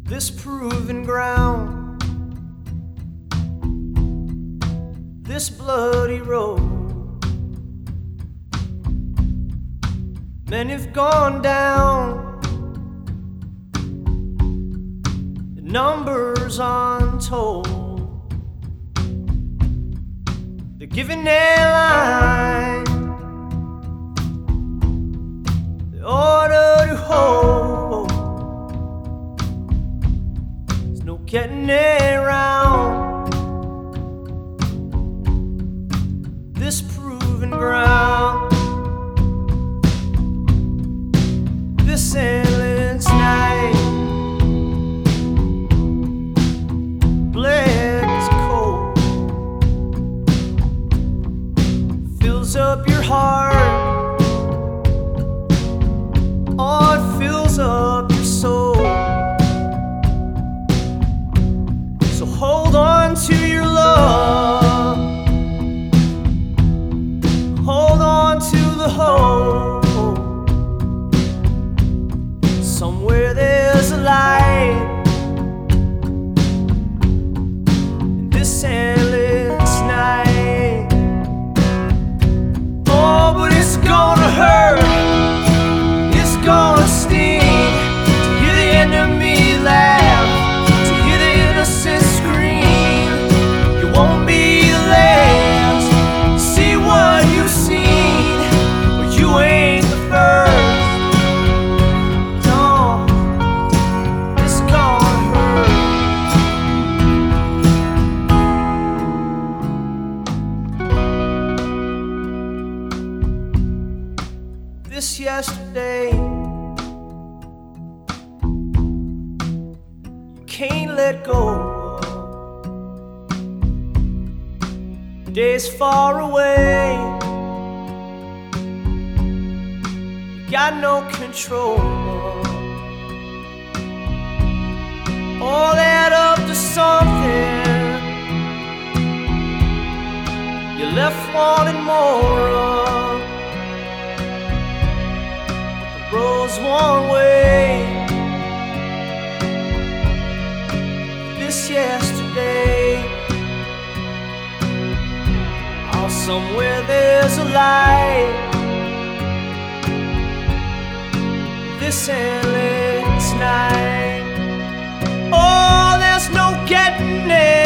this proven ground, this bloody road. Many have gone down, the numbers untold. They're giving their line, the order to hold. There's no getting around this proven ground, this endless night. Black is cold, fills up your heart, oh, it fills up your soul. So hold on to your love, hold on to the hope. Somewhere there's a light in this endless night. Oh, but it's gonna hurt, it's gonna sting to hear the enemy laugh, to hear the innocent scream. You won't be the last, see what you've seen, but you ain't the first. This yesterday, you can't let go. The day's far away, you got no control. All that up to something you left wanting more of. Road's one way. This yesterday, oh, somewhere there's a light. This endless night, oh, there's no getting it.